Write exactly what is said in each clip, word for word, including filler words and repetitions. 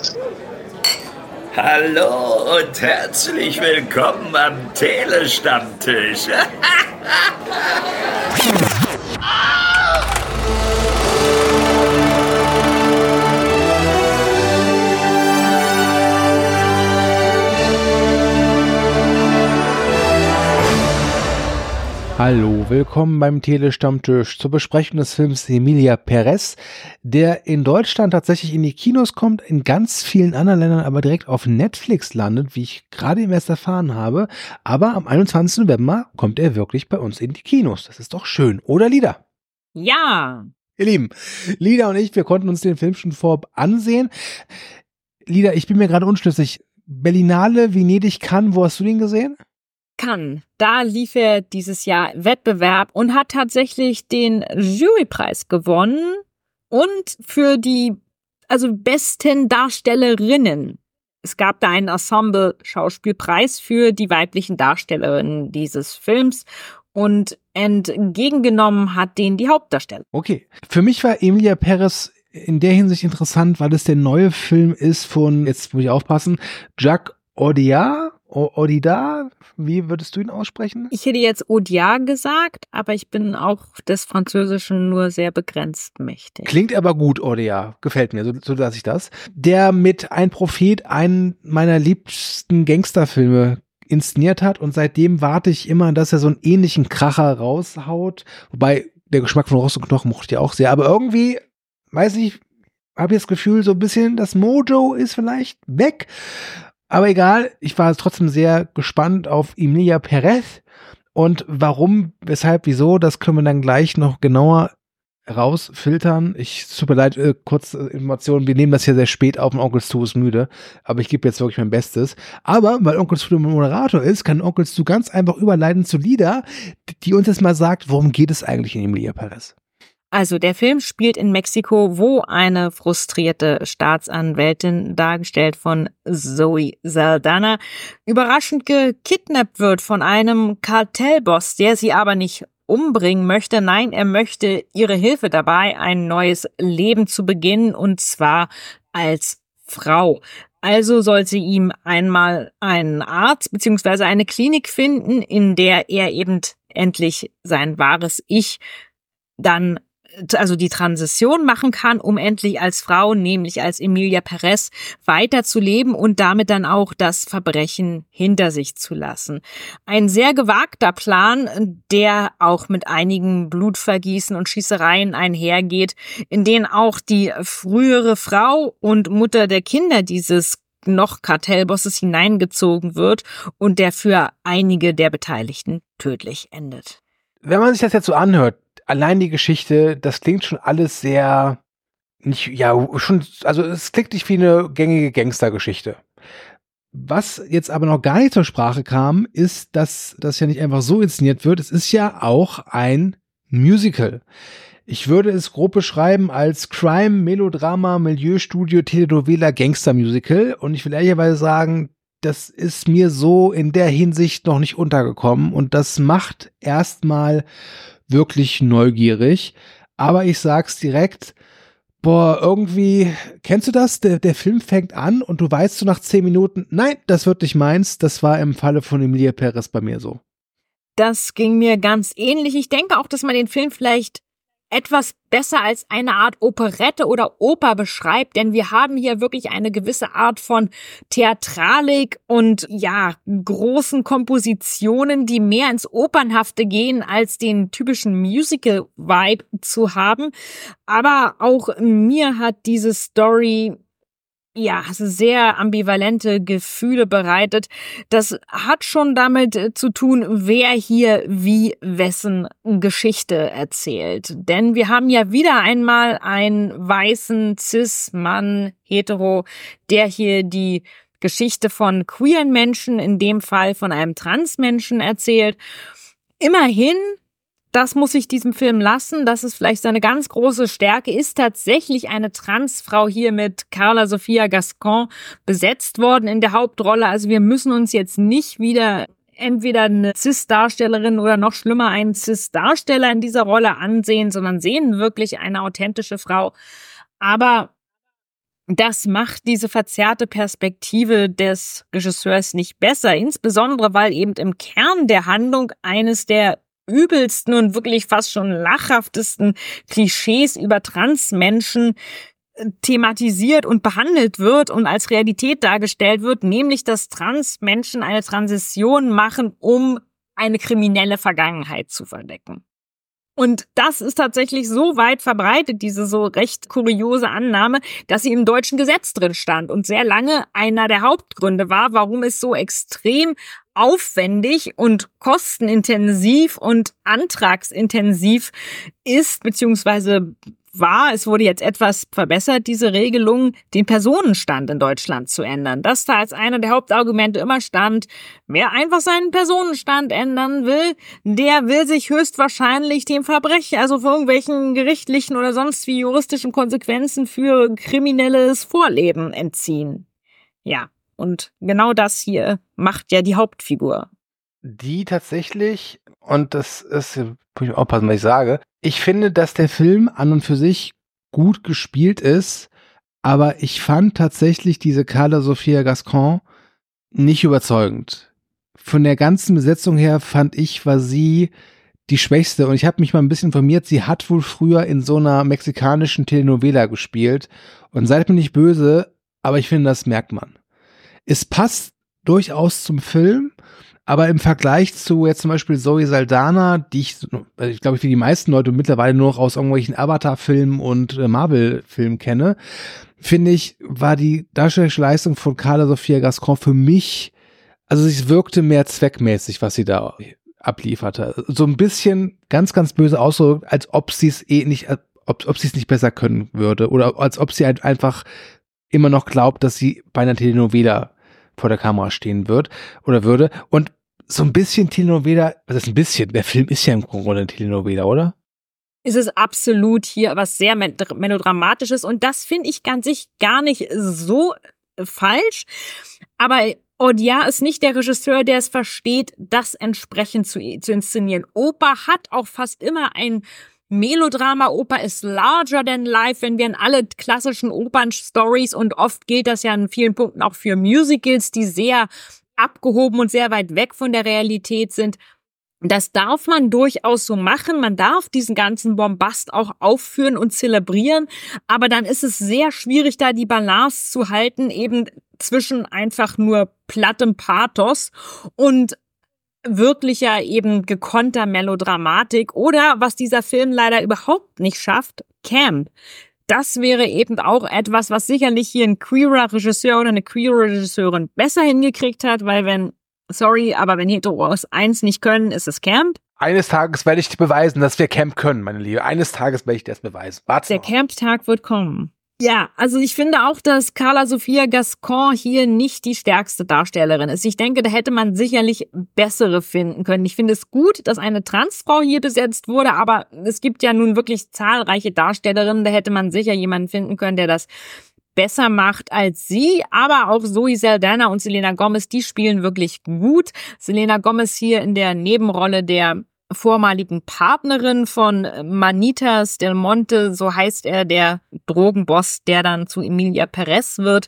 Hallo und herzlich willkommen am Telestammtisch. Hallo, willkommen beim Telestammtisch zur Besprechung des Films Emilia Perez, der in Deutschland tatsächlich in die Kinos kommt, in ganz vielen anderen Ländern aber direkt auf Netflix landet, wie ich gerade eben erst erfahren habe. Aber am einundzwanzigsten November kommt er wirklich bei uns in die Kinos. Das ist doch schön, oder Lida? Ja. Ihr Lieben, Lida und ich, wir konnten uns den Film schon vorab ansehen. Lida, ich bin mir gerade unschlüssig. Berlinale, Venedig, Cannes, wo hast du den gesehen? Cannes. Da lief er dieses Jahr Wettbewerb und hat tatsächlich den Jurypreis gewonnen und für die also besten Darstellerinnen. Es gab da einen Ensemble-Schauspielpreis für die weiblichen Darstellerinnen dieses Films und entgegengenommen hat den die Hauptdarsteller. Okay. Für mich war Emilia Perez in der Hinsicht interessant, weil es der neue Film ist von, jetzt muss ich aufpassen, Jacques Audiard. Audiard, wie würdest du ihn aussprechen? Ich hätte jetzt Audiard gesagt, aber ich bin auch des Französischen nur sehr begrenzt mächtig. Klingt aber gut, Audiard. Gefällt mir, so, so lasse ich das. Der mit Ein Prophet einen meiner liebsten Gangsterfilme inszeniert hat und seitdem warte ich immer, dass er so einen ähnlichen Kracher raushaut. Wobei, der Geschmack von Rost und Knochen mochte ich ja auch sehr. Aber irgendwie, weiß ich, habe ich das Gefühl, so ein bisschen das Mojo ist vielleicht weg. Aber egal, ich war trotzdem sehr gespannt auf Emilia Perez und warum, weshalb, wieso, das können wir dann gleich noch genauer rausfiltern. Ich, tut mir leid, äh, kurze Informationen, wir nehmen das hier sehr spät auf und Onkel Stu ist müde, aber ich gebe jetzt wirklich mein Bestes. Aber, weil Onkel Stu der Moderator ist, kann Onkel Stu ganz einfach überleiten zu Lida, die uns jetzt mal sagt, worum geht es eigentlich in Emilia Perez? Also der Film spielt in Mexiko, wo eine frustrierte Staatsanwältin, dargestellt von Zoe Saldana, überraschend gekidnappt wird von einem Kartellboss, der sie aber nicht umbringen möchte. Nein, er möchte ihre Hilfe dabei, ein neues Leben zu beginnen, und zwar als Frau. Also soll sie ihm einmal einen Arzt bzw. eine Klinik finden, in der er eben endlich sein wahres Ich dann also die Transition machen kann, um endlich als Frau, nämlich als Emilia Perez, weiterzuleben und damit dann auch das Verbrechen hinter sich zu lassen. Ein sehr gewagter Plan, der auch mit einigen Blutvergießen und Schießereien einhergeht, in denen auch die frühere Frau und Mutter der Kinder dieses noch Kartellbosses hineingezogen wird und der für einige der Beteiligten tödlich endet. Wenn man sich das jetzt so anhört, allein die Geschichte, das klingt schon alles sehr, nicht, ja, schon, also es klingt nicht wie eine gängige Gangstergeschichte. Was jetzt aber noch gar nicht zur Sprache kam, ist, dass das ja nicht einfach so inszeniert wird. Es ist ja auch ein Musical. Ich würde es grob beschreiben als Crime, Melodrama, Milieustudio, Telenovela, Gangster-Musical. Und ich will ehrlicherweise sagen, das ist mir so in der Hinsicht noch nicht untergekommen. Und das macht erstmal wirklich neugierig, aber ich sag's direkt, boah, irgendwie, kennst du das? Der, der Film fängt an und du weißt so nach zehn Minuten, nein, das wird nicht meins. Das war im Falle von Emilia Perez bei mir so. Das ging mir ganz ähnlich. Ich denke auch, dass man den Film vielleicht etwas besser als eine Art Operette oder Oper beschreibt, denn wir haben hier wirklich eine gewisse Art von Theatralik und ja, großen Kompositionen, die mehr ins Opernhafte gehen, als den typischen Musical-Vibe zu haben. Aber auch mir hat diese Story ja, sehr ambivalente Gefühle bereitet. Das hat schon damit zu tun, wer hier wie wessen Geschichte erzählt. Denn wir haben ja wieder einmal einen weißen Cis-Mann, hetero, der hier die Geschichte von queeren Menschen, in dem Fall von einem Transmenschen, erzählt. Immerhin, das muss ich diesem Film lassen, das ist vielleicht seine ganz große Stärke, ist tatsächlich eine Transfrau hier mit Carla Sofia Gascon besetzt worden in der Hauptrolle. Also wir müssen uns jetzt nicht wieder entweder eine Cis-Darstellerin oder noch schlimmer einen Cis-Darsteller in dieser Rolle ansehen, sondern sehen wirklich eine authentische Frau. Aber Das macht diese verzerrte Perspektive des Regisseurs nicht besser, insbesondere weil eben im Kern der Handlung eines der übelsten und wirklich fast schon lachhaftesten Klischees über Transmenschen thematisiert und behandelt wird und als Realität dargestellt wird, nämlich dass Transmenschen eine Transition machen, um eine kriminelle Vergangenheit zu verdecken. Und das ist tatsächlich so weit verbreitet, diese so recht kuriose Annahme, dass sie im deutschen Gesetz drin stand und sehr lange einer der Hauptgründe war, warum es so extrem aufwendig und kostenintensiv und antragsintensiv ist, beziehungsweise war, es wurde jetzt etwas verbessert, diese Regelung, den Personenstand in Deutschland zu ändern. Das da als einer der Hauptargumente immer stand, wer einfach seinen Personenstand ändern will, der will sich höchstwahrscheinlich dem Verbrechen, also für irgendwelchen gerichtlichen oder sonst wie juristischen Konsequenzen für kriminelles Vorleben entziehen. Ja, und genau das hier macht ja die Hauptfigur. Die tatsächlich, und das ist, muss ich aufpassen, was ich sage, ich finde, dass der Film an und für sich gut gespielt ist, aber ich fand tatsächlich diese Carla Sofia Gascon nicht überzeugend. Von der ganzen Besetzung her fand ich, war sie die Schwächste, und ich habe mich mal ein bisschen informiert, sie hat wohl früher in so einer mexikanischen Telenovela gespielt, und seid mir nicht böse, aber ich finde, das merkt man. Es passt durchaus zum Film, aber im Vergleich zu jetzt zum Beispiel Zoe Saldana, die ich, also ich glaube, ich wie die meisten Leute mittlerweile nur noch aus irgendwelchen Avatar-Filmen und äh, Marvel-Filmen kenne, finde ich, war die darstellerische Leistung von Carla Sofia Gascon für mich, also es wirkte mehr zweckmäßig, was sie da ablieferte. So ein bisschen ganz, ganz böse ausgedrückt, als ob sie es eh nicht, ob, ob sie es nicht besser können würde, oder als ob sie halt einfach immer noch glaubt, dass sie bei einer Telenovela vor der Kamera stehen wird oder würde. Und so ein bisschen Telenovela, was ist ein bisschen? Der Film ist ja im Grunde eine Telenovela, oder? Es ist absolut hier was sehr Melodramatisches, und das finde ich ganz sich gar nicht so falsch. Aber Audiard ist nicht der Regisseur, der es versteht, das entsprechend zu, zu inszenieren. Oper hat auch fast immer ein Melodrama, Oper ist larger than life, wenn wir an alle klassischen Opernstories, und oft gilt das ja in vielen Punkten auch für Musicals, die sehr abgehoben und sehr weit weg von der Realität sind. Das darf man durchaus so machen, man darf diesen ganzen Bombast auch aufführen und zelebrieren, aber dann ist es sehr schwierig, da die Balance zu halten, eben zwischen einfach nur plattem Pathos und wirklicher eben gekonnter Melodramatik, oder was dieser Film leider überhaupt nicht schafft, Camp. Das wäre eben auch etwas, was sicherlich hier ein queerer Regisseur oder eine queere Regisseurin besser hingekriegt hat, weil wenn, sorry, aber wenn Heteros eins nicht können, ist es Camp. Eines Tages werde ich dir beweisen, dass wir Camp können, meine Liebe. Eines Tages werde ich dir das beweisen. Warte Der Camp-Tag wird kommen. Ja, also ich finde auch, dass Carla Sofia Gascon hier nicht die stärkste Darstellerin ist. Ich denke, da hätte man sicherlich bessere finden können. Ich finde es gut, dass eine Transfrau hier besetzt wurde, aber es gibt ja nun wirklich zahlreiche Darstellerinnen. Da hätte man sicher jemanden finden können, der das besser macht als sie. Aber auch Zoe Saldana und Selena Gomez, die spielen wirklich gut. Selena Gomez hier in der Nebenrolle der vormaligen Partnerin von Manitas Del Monte, so heißt er, der Drogenboss, der dann zu Emilia Perez wird.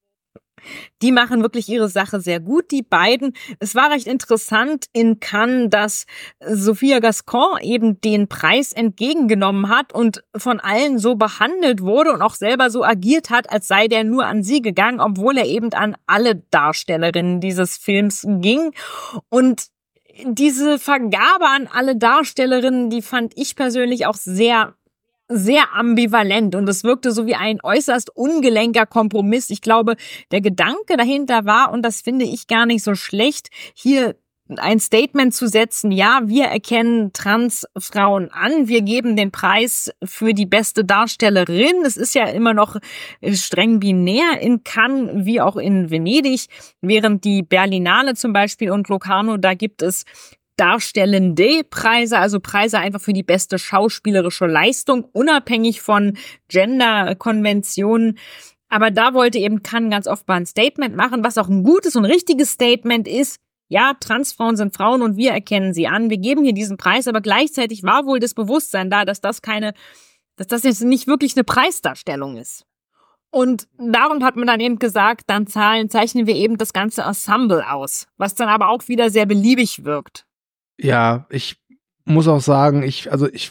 Die machen wirklich ihre Sache sehr gut, die beiden. Es war recht interessant in Cannes, dass Sofia Gascon eben den Preis entgegengenommen hat und von allen so behandelt wurde und auch selber so agiert hat, als sei der nur an sie gegangen, obwohl er eben an alle Darstellerinnen dieses Films ging. Und diese Vergabe an alle Darstellerinnen, die fand ich persönlich auch sehr, sehr ambivalent, und es wirkte so wie ein äußerst ungelenker Kompromiss. Ich glaube, der Gedanke dahinter war, und das finde ich gar nicht so schlecht, hier ein Statement zu setzen, ja, wir erkennen Transfrauen an, wir geben den Preis für die beste Darstellerin. Es ist ja immer noch streng binär in Cannes wie auch in Venedig, während die Berlinale zum Beispiel und Locarno, da gibt es darstellende Preise, also Preise einfach für die beste schauspielerische Leistung, unabhängig von Gender-Konventionen. Aber da wollte eben Cannes ganz oft mal ein Statement machen, was auch ein gutes und richtiges Statement ist. Ja, Transfrauen sind Frauen und wir erkennen sie an. Wir geben hier diesen Preis, aber gleichzeitig war wohl das Bewusstsein da, dass das keine, dass das jetzt nicht wirklich eine Preisdarstellung ist. Und darum hat man dann eben gesagt, dann zahlen, zeichnen wir eben das ganze Ensemble aus, was dann aber auch wieder sehr beliebig wirkt. Ja, ich muss auch sagen, ich, also ich,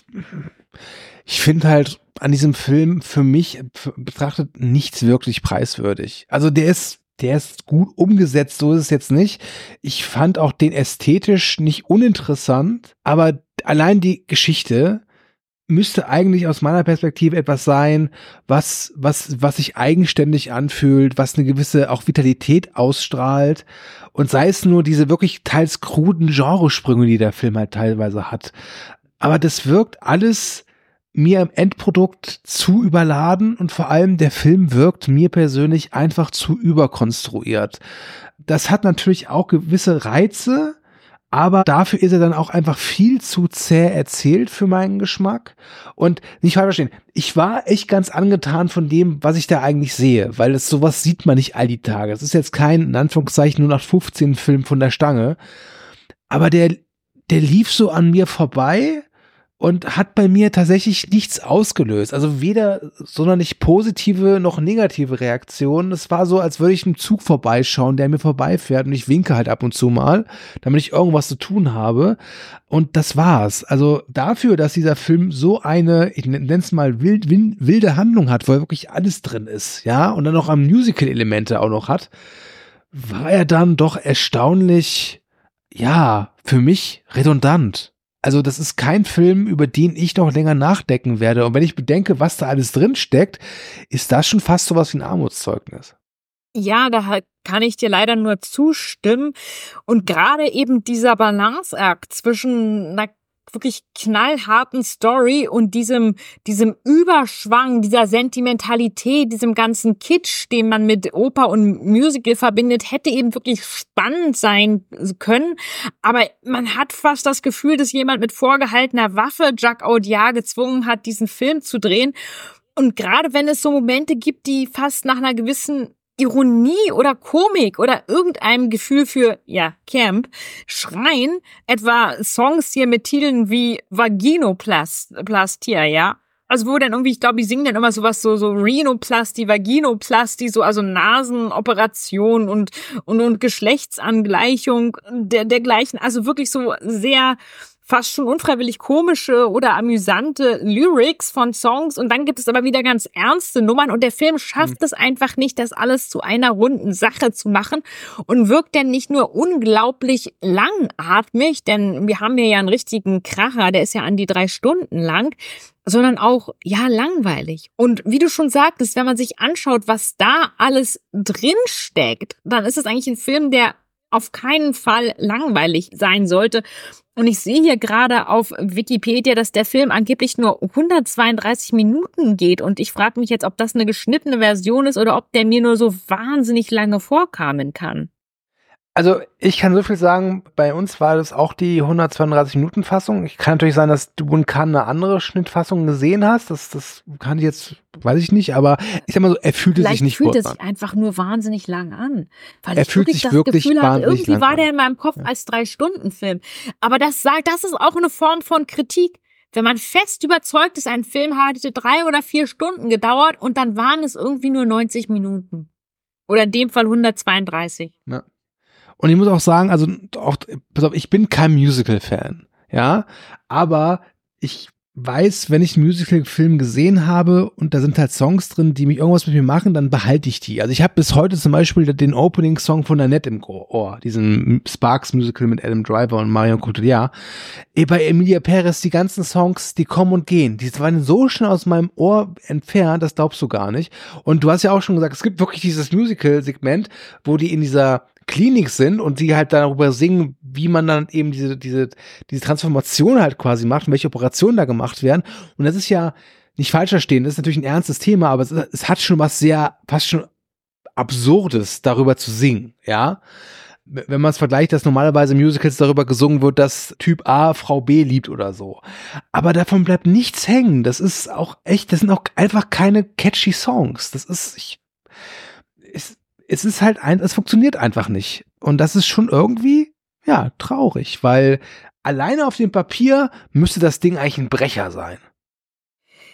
ich finde halt an diesem Film für mich betrachtet nichts wirklich preiswürdig. Also der ist, der ist gut umgesetzt, so ist es jetzt nicht. Ich fand auch den ästhetisch nicht uninteressant, aber allein die Geschichte müsste eigentlich aus meiner Perspektive etwas sein, was, was, was sich eigenständig anfühlt, was eine gewisse auch Vitalität ausstrahlt und sei es nur diese wirklich teils kruden Genresprünge, die der Film halt teilweise hat. Aber das wirkt alles mir im Endprodukt zu überladen und vor allem der Film wirkt mir persönlich einfach zu überkonstruiert. Das hat natürlich auch gewisse Reize, aber dafür ist er dann auch einfach viel zu zäh erzählt für meinen Geschmack. Und nicht falsch verstehen, ich war echt ganz angetan von dem, was ich da eigentlich sehe, weil es sowas sieht man nicht all die Tage. Es ist jetzt kein, in Anführungszeichen, nur nach fünfzehn Film von der Stange. Aber der, der lief so an mir vorbei und hat bei mir tatsächlich nichts ausgelöst. Also weder sonderlich positive noch negative Reaktionen. Es war so, als würde ich einen Zug vorbeischauen, der mir vorbeifährt und ich winke halt ab und zu mal, damit ich irgendwas zu tun habe. Und das war's. Also dafür, dass dieser Film so eine, ich nenne es mal wild, wilde Handlung hat, wo wirklich alles drin ist, ja, und dann noch am Musical-Elemente auch noch hat, war er dann doch erstaunlich, ja, für mich redundant. Also das ist kein Film, über den ich noch länger nachdenken werde. Und wenn ich bedenke, was da alles drin steckt, ist das schon fast sowas wie ein Armutszeugnis. Ja, da kann ich dir leider nur zustimmen. Und gerade eben dieser Balanceakt zwischen einer wirklich knallharten Story und diesem, diesem Überschwang, dieser Sentimentalität, diesem ganzen Kitsch, den man mit Oper und Musical verbindet, hätte eben wirklich spannend sein können. Aber man hat fast das Gefühl, dass jemand mit vorgehaltener Waffe Jacques Audiard gezwungen hat, diesen Film zu drehen. Und gerade wenn es so Momente gibt, die fast nach einer gewissen Ironie oder Komik oder irgendeinem Gefühl für, ja, Camp schreien, etwa Songs hier mit Titeln wie Vaginoplastia, ja. Also wo dann irgendwie, ich glaube, die singen dann immer sowas so, so Rhinoplastie, Vaginoplastie, so, also Nasenoperation und, und, und Geschlechtsangleichung der, dergleichen. Also wirklich so sehr, fast schon unfreiwillig komische oder amüsante Lyrics von Songs und dann gibt es aber wieder ganz ernste Nummern und der Film schafft mhm. es einfach nicht, das alles zu einer runden Sache zu machen und wirkt dann nicht nur unglaublich langatmig, denn wir haben hier ja einen richtigen Kracher, der ist ja an die drei Stunden lang, sondern auch, ja, langweilig. Und wie du schon sagtest, wenn man sich anschaut, was da alles drin steckt, dann ist es eigentlich ein Film, der auf keinen Fall langweilig sein sollte. Und ich sehe hier gerade auf Wikipedia, dass der Film angeblich nur hundertzweiunddreißig Minuten geht. Und ich frage mich jetzt, ob das eine geschnittene Version ist oder ob der mir nur so wahnsinnig lange vorkommen kann. Also ich kann so viel sagen, bei uns war das auch die hundertzweiunddreißig-Minuten-Fassung. Ich kann natürlich sein, dass du in Cannes eine andere Schnittfassung gesehen hast. Das, das kann ich jetzt, weiß ich nicht, aber ich sag mal so, er fühlte Vielleicht sich nicht fühlt kurz es an. sich einfach nur wahnsinnig lang an. Weil er ich fühlt wirklich sich das wirklich Gefühl hatte, wahnsinnig irgendwie lang war an. der in meinem Kopf ja. als Drei-Stunden-Film. Aber das sagt, das ist auch eine Form von Kritik. Wenn man fest überzeugt ist, ein Film hatte drei oder vier Stunden gedauert und dann waren es irgendwie nur neunzig Minuten. Oder in dem Fall hundertzweiunddreißig. Ja. Und ich muss auch sagen, also auch, pass auf, ich bin kein Musical-Fan, ja, aber ich weiß, wenn ich einen Musical-Film gesehen habe und da sind halt Songs drin, die mich irgendwas mit mir machen, dann behalte ich die. Also ich habe bis heute zum Beispiel den Opening-Song von Annette im Ohr, diesen Sparks-Musical mit Adam Driver und Marion Cotillard. Bei Emilia Perez, die ganzen Songs, die kommen und gehen, die waren so schnell aus meinem Ohr entfernt, das glaubst du gar nicht. Und du hast ja auch schon gesagt, es gibt wirklich dieses Musical-Segment, wo die in dieser Klinik sind und die halt darüber singen, wie man dann eben diese, diese, diese Transformation halt quasi macht und welche Operationen da gemacht werden. Und das ist ja nicht falsch verstehen, das ist natürlich ein ernstes Thema, aber es, es hat schon was sehr, fast schon Absurdes, darüber zu singen, ja. Wenn man es vergleicht, dass normalerweise in Musicals darüber gesungen wird, dass Typ A Frau B liebt oder so. Aber davon bleibt nichts hängen. Das ist auch echt, das sind auch einfach keine catchy Songs. Das ist, ich, ist, es ist halt ein, es funktioniert einfach nicht. Und das ist schon irgendwie, ja, traurig, weil alleine auf dem Papier müsste das Ding eigentlich ein Brecher sein.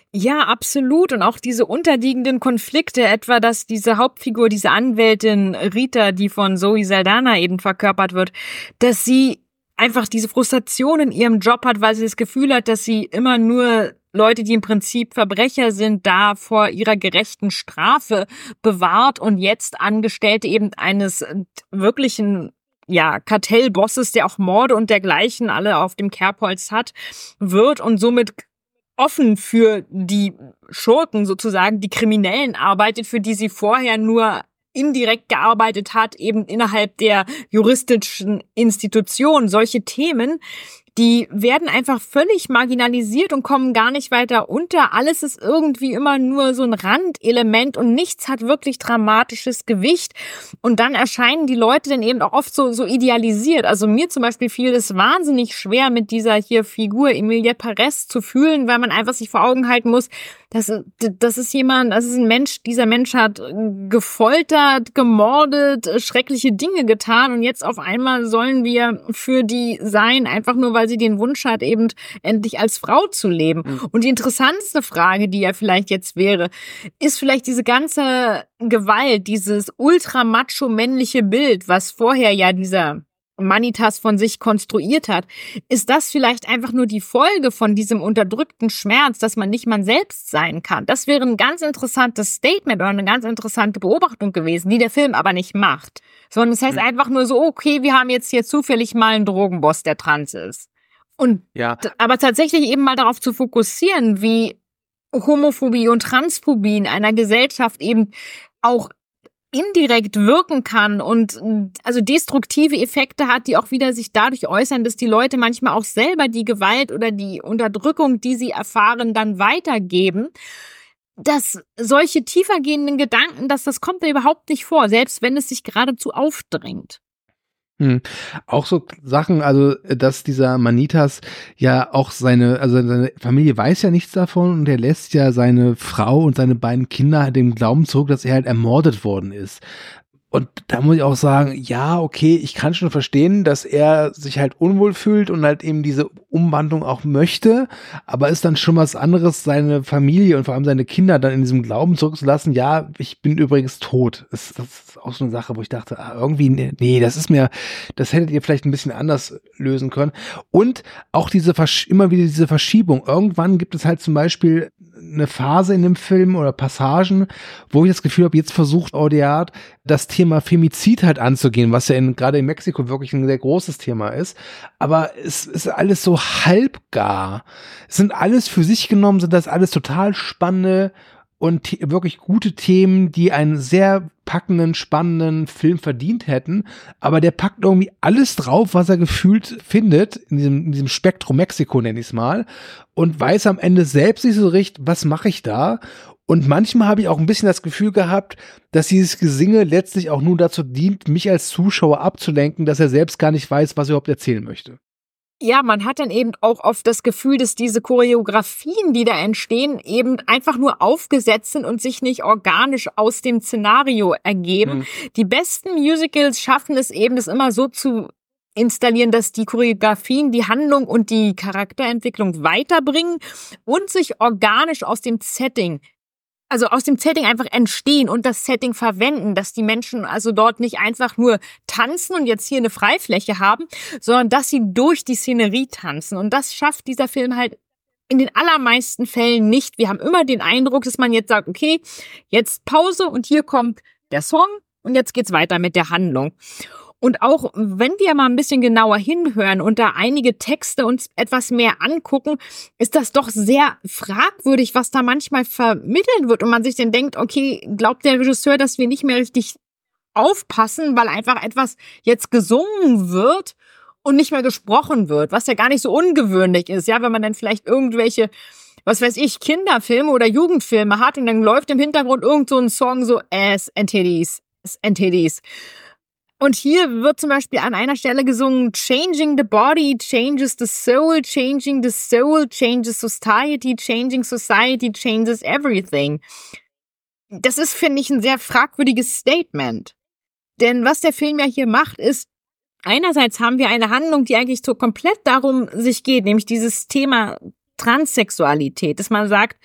Ja, absolut. Und auch diese unterliegenden Konflikte, etwa, dass diese Hauptfigur, diese Anwältin Rita, die von Zoe Saldana eben verkörpert wird, dass sie einfach diese Frustration in ihrem Job hat, weil sie das Gefühl hat, dass sie immer nur Leute, die im Prinzip Verbrecher sind, da vor ihrer gerechten Strafe bewahrt und jetzt Angestellte eben eines wirklichen ja, Kartellbosses, der auch Morde und dergleichen alle auf dem Kerbholz hat, wird und somit offen für die Schurken sozusagen, die Kriminellen arbeitet, für die sie vorher nur indirekt gearbeitet hat, eben innerhalb der juristischen Institution. Solche Themen, die werden einfach völlig marginalisiert und kommen gar nicht weiter unter. Alles ist irgendwie immer nur so ein Randelement und nichts hat wirklich dramatisches Gewicht. Und dann erscheinen die Leute dann eben auch oft so, so idealisiert. Also mir zum Beispiel fiel es wahnsinnig schwer, mit dieser hier Figur Emilia Perez zu fühlen, weil man einfach sich vor Augen halten muss, das, das ist jemand, das ist ein Mensch, dieser Mensch hat gefoltert, gemordet, schreckliche Dinge getan und jetzt auf einmal sollen wir für die sein, einfach nur, weil sie den Wunsch hat, eben endlich als Frau zu leben. Mhm. Und die interessanteste Frage, die ja vielleicht jetzt wäre, ist vielleicht diese ganze Gewalt, dieses ultra-macho-männliche Bild, was vorher ja dieser Manitas von sich konstruiert hat, ist das vielleicht einfach nur die Folge von diesem unterdrückten Schmerz, dass man nicht man selbst sein kann. Das wäre ein ganz interessantes Statement oder eine ganz interessante Beobachtung gewesen, die der Film aber nicht macht. Sondern es heißt mhm. einfach nur so, okay, wir haben jetzt hier zufällig mal einen Drogenboss, der trans ist. Und ja. aber tatsächlich eben mal darauf zu fokussieren, wie Homophobie und Transphobie in einer Gesellschaft eben auch indirekt wirken kann und also destruktive Effekte hat, die auch wieder sich dadurch äußern, dass die Leute manchmal auch selber die Gewalt oder die Unterdrückung, die sie erfahren, dann weitergeben. Dass solche tiefergehenden Gedanken, dass das kommt da überhaupt nicht vor, selbst wenn es sich geradezu aufdrängt. Hm. Auch so Sachen, also dass dieser Manitas ja auch seine, also seine Familie weiß ja nichts davon und er lässt ja seine Frau und seine beiden Kinder dem Glauben zurück, dass er halt ermordet worden ist. Und da muss ich auch sagen, ja, okay, ich kann schon verstehen, dass er sich halt unwohl fühlt und halt eben diese Umwandlung auch möchte, aber ist dann schon was anderes, seine Familie und vor allem seine Kinder dann in diesem Glauben zurückzulassen, ja, ich bin übrigens tot. Das, das ist auch so eine Sache, wo ich dachte, ah, irgendwie, nee, das ist mir, das hättet ihr vielleicht ein bisschen anders lösen können. Und auch diese, Versch- immer wieder diese Verschiebung. Irgendwann gibt es halt zum Beispiel eine Phase in dem Film oder Passagen, wo ich das Gefühl habe, jetzt versucht Audiard das Thema Femizid halt anzugehen, was ja in, gerade in Mexiko wirklich ein sehr großes Thema ist. Aber es ist alles so halbgar. Es sind alles für sich genommen, sind das alles total spannende und t- wirklich gute Themen, die einen sehr packenden, spannenden Film verdient hätten. Aber der packt irgendwie alles drauf, was er gefühlt findet, in diesem, in diesem Spektrum Mexiko, nenne ich es mal, und weiß am Ende selbst nicht so recht, was mache ich da? Und manchmal habe ich auch ein bisschen das Gefühl gehabt, dass dieses Gesinge letztlich auch nur dazu dient, mich als Zuschauer abzulenken, dass er selbst gar nicht weiß, was er überhaupt erzählen möchte. Ja, man hat dann eben auch oft das Gefühl, dass diese Choreografien, die da entstehen, eben einfach nur aufgesetzt sind und sich nicht organisch aus dem Szenario ergeben. Mhm. Die besten Musicals schaffen es eben, das immer so zu installieren, dass die Choreografien die Handlung und die Charakterentwicklung weiterbringen und sich organisch aus dem Setting Also aus dem Setting einfach entstehen und das Setting verwenden, dass die Menschen also dort nicht einfach nur tanzen und jetzt hier eine Freifläche haben, sondern dass sie durch die Szenerie tanzen. Und das schafft dieser Film halt in den allermeisten Fällen nicht. Wir haben immer den Eindruck, dass man jetzt sagt, okay, jetzt Pause und hier kommt der Song und jetzt geht's weiter mit der Handlung. Und auch wenn wir mal ein bisschen genauer hinhören und da einige Texte uns etwas mehr angucken, ist das doch sehr fragwürdig, was da manchmal vermittelt wird. Und man sich dann denkt, okay, glaubt der Regisseur, dass wir nicht mehr richtig aufpassen, weil einfach etwas jetzt gesungen wird und nicht mehr gesprochen wird, was ja gar nicht so ungewöhnlich ist. Ja, wenn man dann vielleicht irgendwelche, was weiß ich, Kinderfilme oder Jugendfilme hat und dann läuft im Hintergrund irgend so ein Song so Ass and Titties, Ass and Titties. Und hier wird zum Beispiel an einer Stelle gesungen, changing the body changes the soul, changing the soul changes society, changing society changes everything. Das ist, finde ich, ein sehr fragwürdiges Statement. Denn was der Film ja hier macht, ist, einerseits haben wir eine Handlung, die eigentlich so komplett darum sich geht, nämlich dieses Thema Transsexualität, dass man sagt,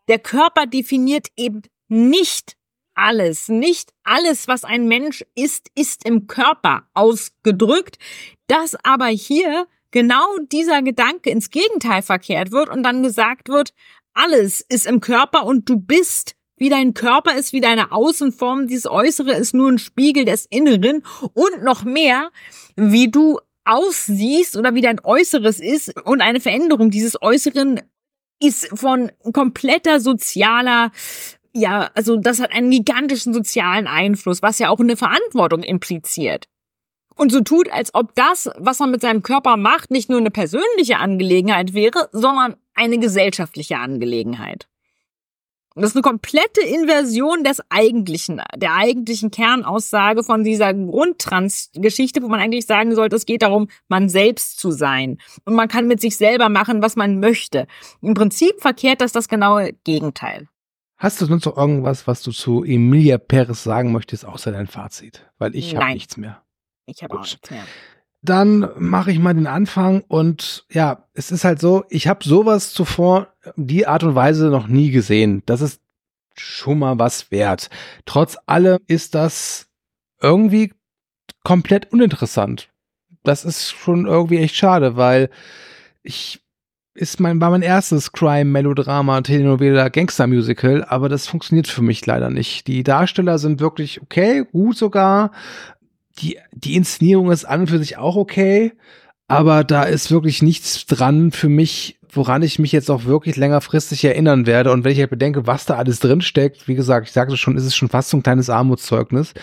Der Körper definiert eben nicht alles. Nicht alles, was ein Mensch ist, ist im Körper ausgedrückt. Dass aber hier genau dieser Gedanke ins Gegenteil verkehrt wird und dann gesagt wird, alles ist im Körper und du bist, wie dein Körper ist, wie deine Außenform, dieses Äußere ist nur ein Spiegel des Inneren und noch mehr, wie du aussiehst oder wie dein Äußeres ist und eine Veränderung dieses Äußeren ist von kompletter sozialer, ja, also das hat einen gigantischen sozialen Einfluss, was ja auch eine Verantwortung impliziert. Und so tut, als ob das, was man mit seinem Körper macht, nicht nur eine persönliche Angelegenheit wäre, sondern eine gesellschaftliche Angelegenheit. Und das ist eine komplette Inversion des eigentlichen, der eigentlichen Kernaussage von dieser Grundtrans-Geschichte, wo man eigentlich sagen sollte, es geht darum, man selbst zu sein. Und man kann mit sich selber machen, was man möchte. Im Prinzip verkehrt das das genaue Gegenteil. Hast du sonst noch irgendwas, was du zu Emilia Pérez sagen möchtest, außer dein Fazit? Weil ich habe nichts mehr. Ich habe auch nichts mehr. Dann mache ich mal den Anfang und ja, es ist halt so, ich habe sowas zuvor, die Art und Weise noch nie gesehen. Das ist schon mal was wert. Trotz allem ist das irgendwie komplett uninteressant. Das ist schon irgendwie echt schade, weil ich ist mein, war mein erstes Crime, Melodrama, Telenovela, Gangster-Musical, aber das funktioniert für mich leider nicht. Die Darsteller sind wirklich okay, gut sogar. Die, die Inszenierung ist an und für sich auch okay, aber da ist wirklich nichts dran für mich, woran ich mich jetzt auch wirklich längerfristig erinnern werde. Und wenn ich halt bedenke, was da alles drin steckt, wie gesagt, ich sagte schon, ist es schon fast so ein kleines Armutszeugnis.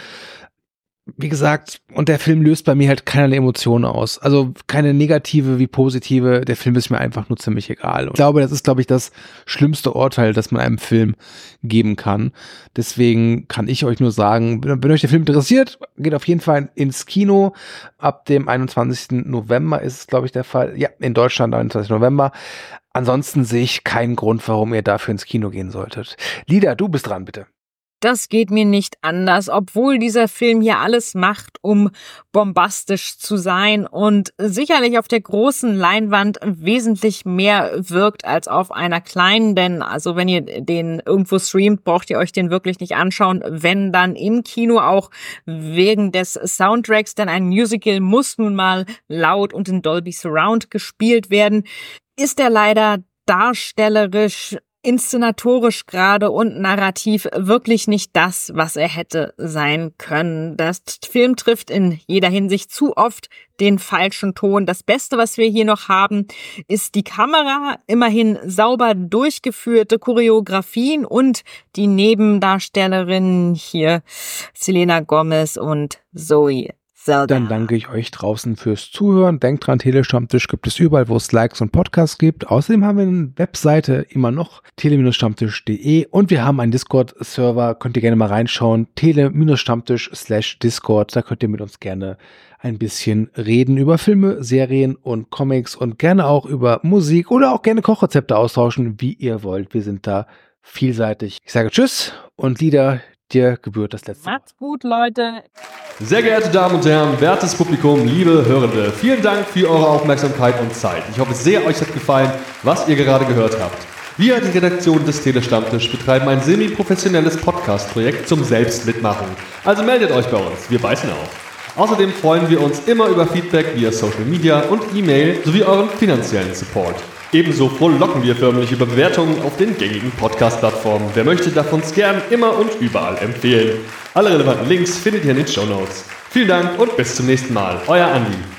Wie gesagt, und der Film löst bei mir halt keinerlei Emotionen aus. Also keine negative wie positive. Der Film ist mir einfach nur ziemlich egal. Und ich glaube, das ist, glaube ich, das schlimmste Urteil, das man einem Film geben kann. Deswegen kann ich euch nur sagen, wenn, wenn euch der Film interessiert, geht auf jeden Fall ins Kino. Ab dem einundzwanzigsten November ist es, glaube ich, der Fall. Ja, in Deutschland einundzwanzigsten November. Ansonsten sehe ich keinen Grund, warum ihr dafür ins Kino gehen solltet. Lida, du bist dran, bitte. Das geht mir nicht anders, obwohl dieser Film hier alles macht, um bombastisch zu sein und sicherlich auf der großen Leinwand wesentlich mehr wirkt als auf einer kleinen, denn also wenn ihr den irgendwo streamt, braucht ihr euch den wirklich nicht anschauen, wenn dann im Kino auch wegen des Soundtracks, denn ein Musical muss nun mal laut und in Dolby Surround gespielt werden, ist er leider darstellerisch, inszenatorisch gerade und narrativ wirklich nicht das, was er hätte sein können. Das Film trifft in jeder Hinsicht zu oft den falschen Ton. Das Beste, was wir hier noch haben, ist die Kamera, immerhin sauber durchgeführte Choreografien und die Nebendarstellerinnen hier, Selena Gomez und Zoe. Dann danke ich euch draußen fürs Zuhören. Denkt dran, Telestammtisch gibt es überall, wo es Likes und Podcasts gibt. Außerdem haben wir eine Webseite immer noch, tele-stammtisch punkt de, und wir haben einen Discord-Server, könnt ihr gerne mal reinschauen, tele-stammtisch slash Discord. Da könnt ihr mit uns gerne ein bisschen reden über Filme, Serien und Comics und gerne auch über Musik oder auch gerne Kochrezepte austauschen, wie ihr wollt. Wir sind da vielseitig. Ich sage Tschüss und Lieder, dir gebührt das letzte Mal. Macht's gut, Leute. Sehr geehrte Damen und Herren, wertes Publikum, liebe Hörende, vielen Dank für eure Aufmerksamkeit und Zeit. Ich hoffe sehr, euch hat gefallen, was ihr gerade gehört habt. Wir, die Redaktion des Telestammtisch, betreiben ein semi-professionelles Podcast-Projekt zum Selbstmitmachen. Also meldet euch bei uns, wir beißen auf. Außerdem freuen wir uns immer über Feedback via Social Media und E-Mail sowie euren finanziellen Support. Ebenso frohlocken wir förmlich über Bewertungen auf den gängigen Podcast-Plattformen. Wer möchte, darf uns gern immer und überall empfehlen. Alle relevanten Links findet ihr in den Shownotes. Vielen Dank und bis zum nächsten Mal. Euer Andi.